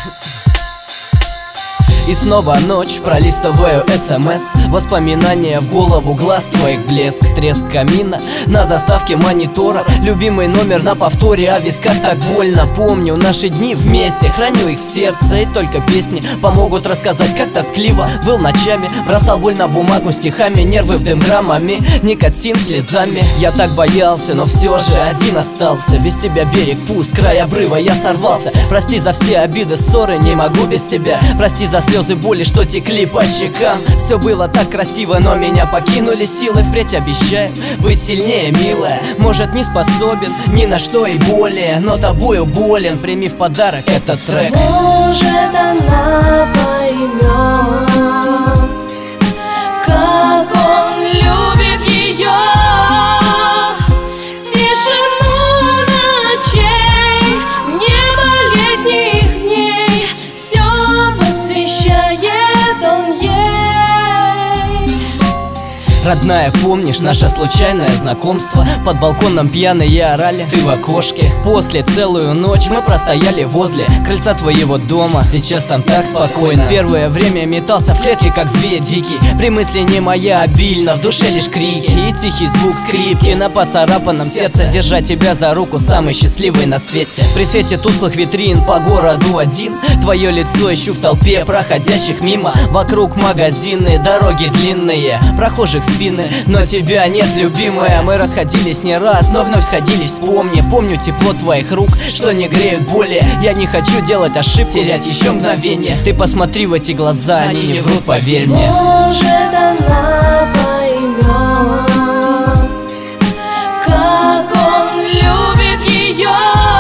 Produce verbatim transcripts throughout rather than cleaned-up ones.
И снова ночь, пролистываю смс. Воспоминания в голову, глаз твоих блеск. Треск камина на заставке монитора. Любимый номер на повторе, а в висках так больно. Помню наши дни вместе, храню их в сердце. И только песни помогут рассказать, как тоскливо был ночами. Бросал боль на бумагу стихами, нервы в дым граммами, никотин слезами. Я так боялся, но все же один остался. Без тебя берег пуст, край обрыва, я сорвался. Прости за все обиды, ссоры, не могу без тебя. Прости за слезы боли, что текли по щекам. Все было так красиво, но меня покинули силы. Впредь обещаю быть сильнее, милая. Может, не способен ни на что и более, но тобою болен. Прими в подарок этот трек. Может, она поймет, как он любит ее. Тишину ночей, небо летних дней, все посвящает он ей. Родная, помнишь наше случайное знакомство? Под балконом пьяные орали, ты в окошке. После целую ночь мы простояли возле крыльца твоего дома. Сейчас там так спокойно. Первое время метался в клетке, как зверь дикий. При мысли не моя обильно, в душе лишь крики и тихий звук скрипки на поцарапанном сердце. Держать тебя за руку, самый счастливый на свете. При свете тусклых витрин по городу один. Твое лицо ищу в толпе проходящих мимо. Вокруг магазины, дороги длинные, прохожих спины, но тебя нет, любимая. Мы расходились не раз, но вновь сходились, вспомни. Помню тепло твоих рук, что не греют более. Я не хочу делать ошибку, терять еще мгновение. Ты посмотри в эти глаза, они не врут, поверь мне. Может, она поймет, как он любит ее.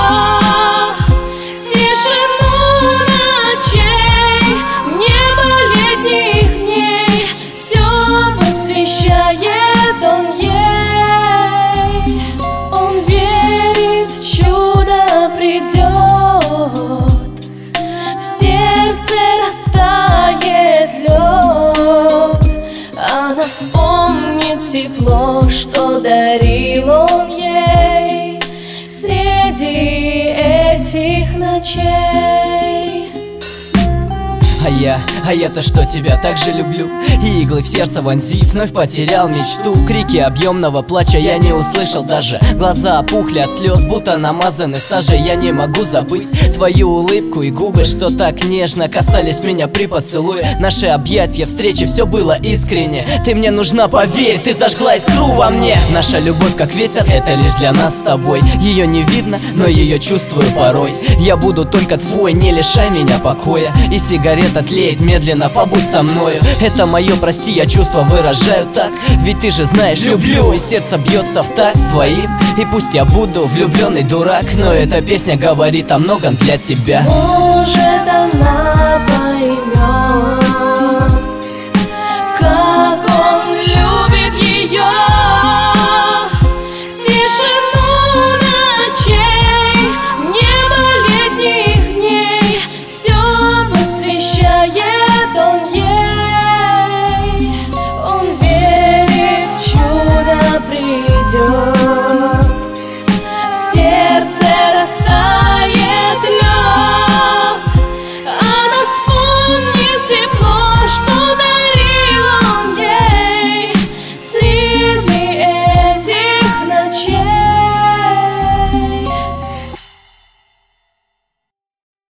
Тишину ночей, небо летних дней, все посвящает он ей. Он верит, чудо придет, в сердце растает лед. Она вспомнит тепло, что дарил он ей среди этих ночей. А я, а я-то что, тебя так же люблю. И иглы в сердце вонзив, вновь потерял мечту. Крики объемного плача я не услышал даже. Глаза опухли от слез, будто намазаны сажей. Я не могу забыть твою улыбку и губы, что так нежно касались меня при поцелуе. Наши объятия, встречи, все было искренне. Ты мне нужна, поверь, ты зажгла искру во мне. Наша любовь как ветер, это лишь для нас с тобой. Ее не видно, но ее чувствую порой. Я буду только твой, не лишай меня покоя. И сигарет тлеет медленно, побудь со мною. Это мое, прости, я чувства выражаю так. Ведь ты же знаешь, люблю, и сердце бьется в такт с твоим. И пусть я буду влюбленный дурак, но эта песня говорит о многом для тебя. Может, она